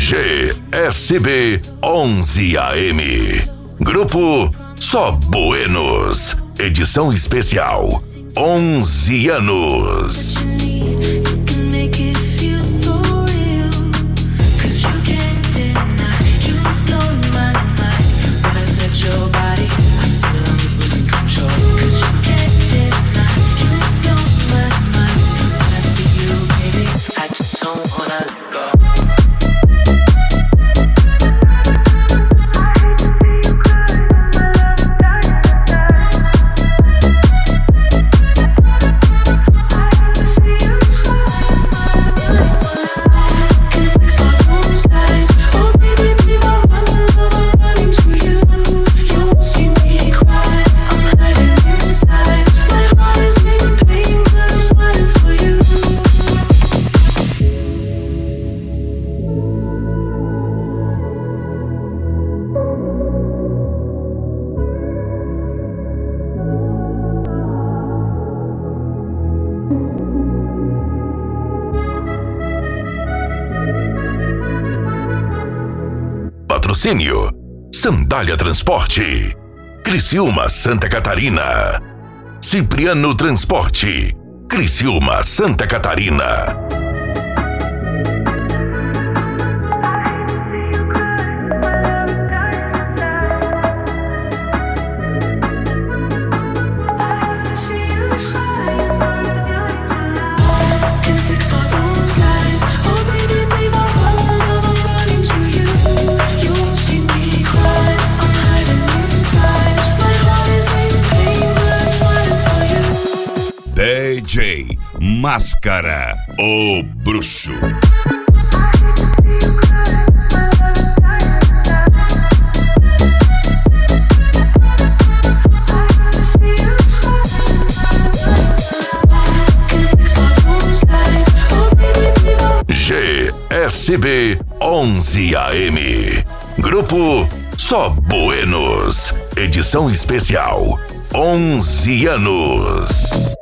GSB 11 AM. Grupo Só Buenos. Edição especial 11 anos. Patrocínio Sandália Transporte, Criciúma, Santa Catarina. Cipriano Transporte, Criciúma, Santa Catarina. DJ Máscara, o bruxo. GSB 11 AM. Grupo Só Buenos. Edição especial 11 anos.